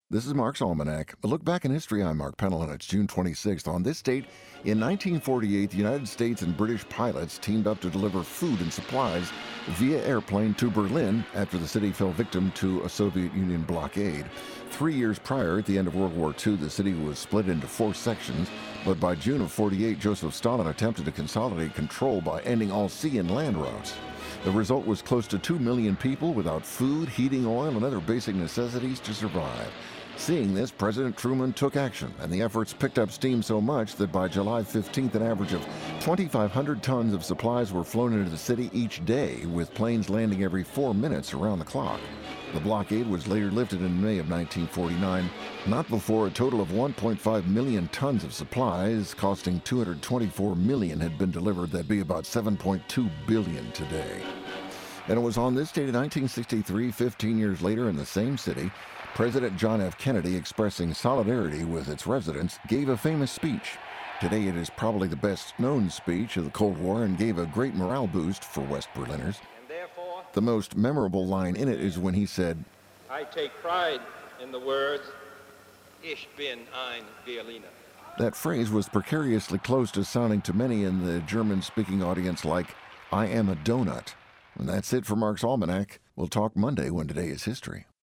This is Mark's Almanac. A look back in history. I'm Mark Pennell, and it's June 26th. On this date, in 1948, the United States and British pilots teamed up to deliver food and supplies via airplane to Berlin after the city fell victim to a Soviet Union blockade. 3 years prior, at the end of World War II, the city was split into four sections, but by June of 48, Joseph Stalin attempted to consolidate control by ending all sea and land routes. The result was close to 2 million people without food, heating oil, and other basic necessities to survive. Seeing this, President Truman took action, and the efforts picked up steam so much that by July 15th, an average of 2,500 tons of supplies were flown into the city each day, with planes landing every 4 minutes around the clock. The blockade was later lifted in May of 1949, not before a total of 1.5 million tons of supplies, costing $224 million, had been delivered. That'd be about $7.2 billion today. And it was on this date in 1963, 15 years later in the same city, President John F. Kennedy, expressing solidarity with its residents, gave a famous speech. Today it is probably the best-known speech of the Cold War and gave a great morale boost for West Berliners. And therefore, The most memorable line in it is when he said, I take pride in the words, Ich bin ein Berliner. That phrase was precariously close to sounding to many in the German-speaking audience like, I am a donut. And that's it for Mark's Almanac. We'll talk Monday when today is history.